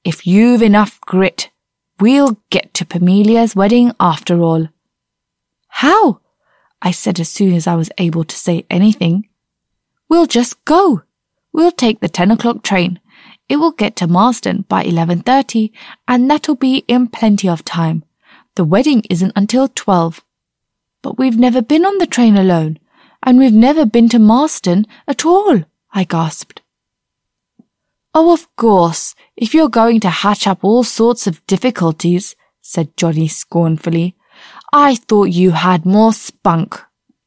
If you've enough grit, we'll get to Pamelia's wedding after all." "How?" I said as soon as I was able to say anything. "We'll just go. We'll take the 10 o'clock train. It will get to Marsden by 11:30, and that'll be in plenty of time. The wedding isn't until 12. "But we've never been on the train alone, and we've never been to Marsden at all," I gasped. "Oh, of course, if you're going to hatch up all sorts of difficulties," said Johnny scornfully. "I thought you had more spunk."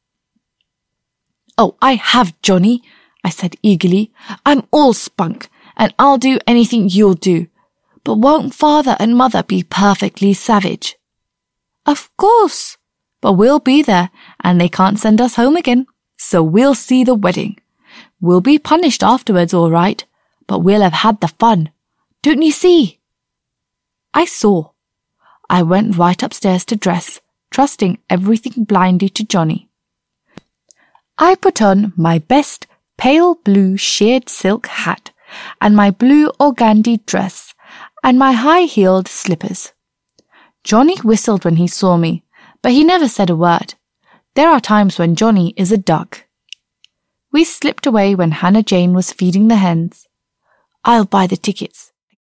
"Oh, I have, Johnny," I said eagerly. "I'm all spunk, and I'll do anything you'll do. But won't Father and Mother be perfectly savage?" "Of course. But we'll be there, and they can't send us home again, so we'll see the wedding. We'll be punished afterwards, all right, but we'll have had the fun. Don't you see?" I saw. I went right upstairs to dress, trusting everything blindly to Johnny. I put on my best pale blue shirred silk hat and my blue organdy dress and my high-heeled slippers. Johnny whistled when he saw me, but he never said a word. There are times when Johnny is a duck. We slipped away when Hannah Jane was feeding the hens. "I'll buy the tickets,"